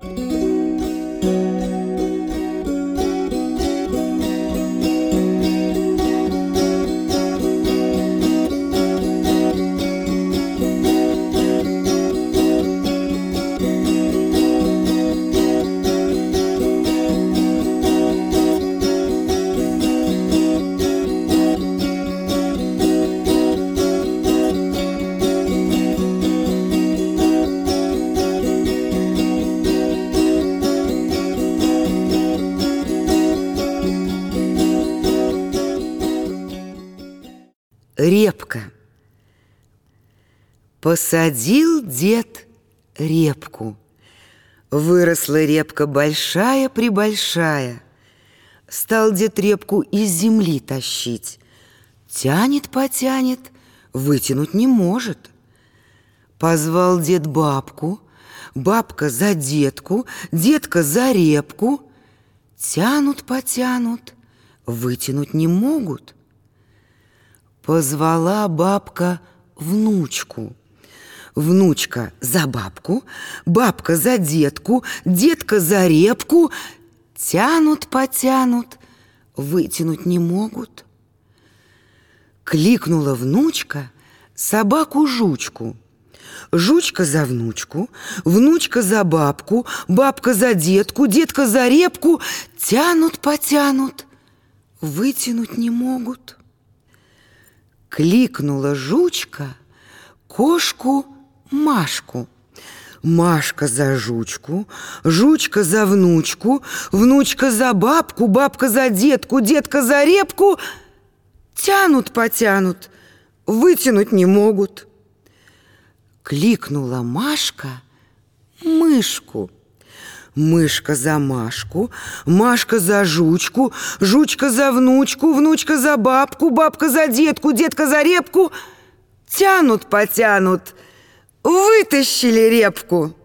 Репка. Посадил дед репку. Выросла репка большая-пребольшая. Стал дед репку из земли тащить. Тянет-потянет, вытянуть не может. Позвал дед бабку, бабка за детку, детка за репку. Тянут-потянут, вытянуть не могут. Позвала бабка внучку. Внучка за бабку, бабка за детку, детка за репку. Тянут-потянут, вытянуть не могут. Кликнула внучка собаку-жучку. Жучка за внучку, внучка за бабку, бабка за детку, детка за репку. Тянут-потянут, вытянуть не могут. Кликнула жучка кошку Машку. Машка за жучку, жучка за внучку, внучка за бабку, бабка за детку, детка за репку. Тянут-потянут, вытянуть не могут. Кликнула Машка мышку. Мышка за Машку, Машка за жучку, жучка за внучку, внучка за бабку, бабка за детку, детка за репку. Тянут-потянут, вытащили репку.